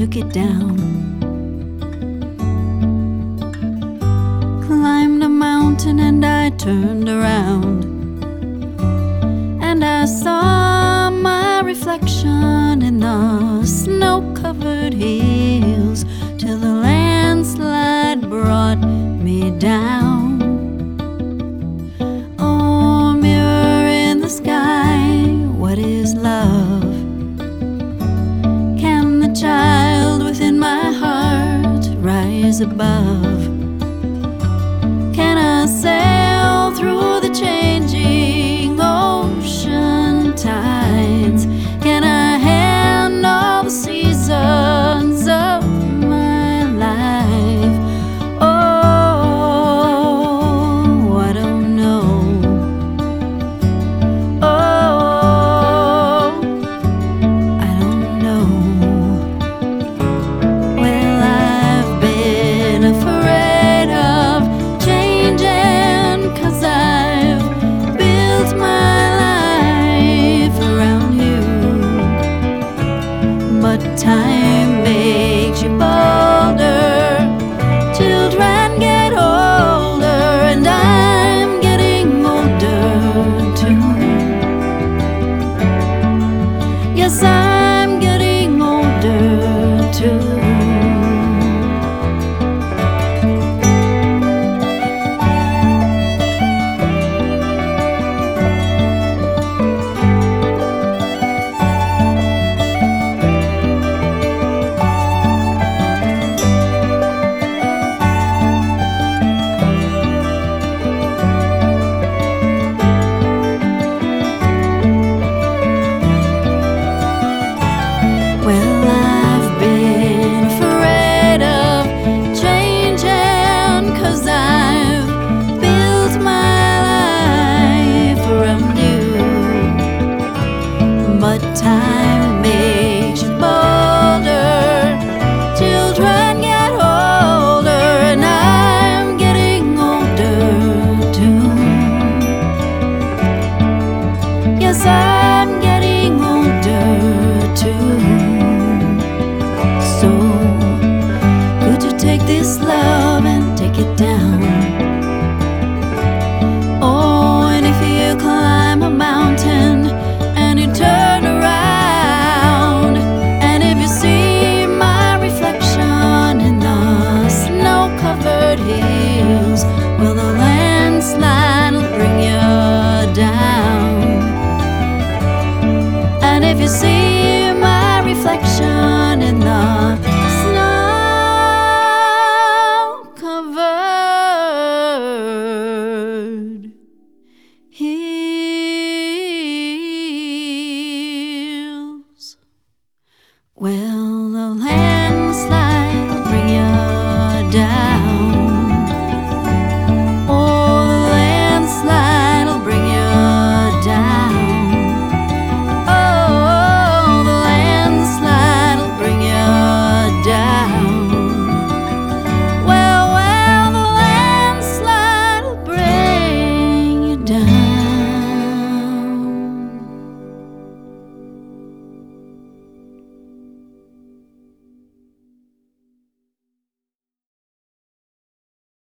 took it down. Climbed a mountain and I turned around, and I saw my reflection in the snow-covered hills, till the landslide brought me down. Oh, mirror in the sky, what is love? Can the child within my heart rise above? Can I sail through the changing ocean tides? Can I handle the seasons of my life? Oh, I don't know. Oh, I don't know. Well, I've been afraid of changing, 'cause I've built my life around you. But time makes you bolder,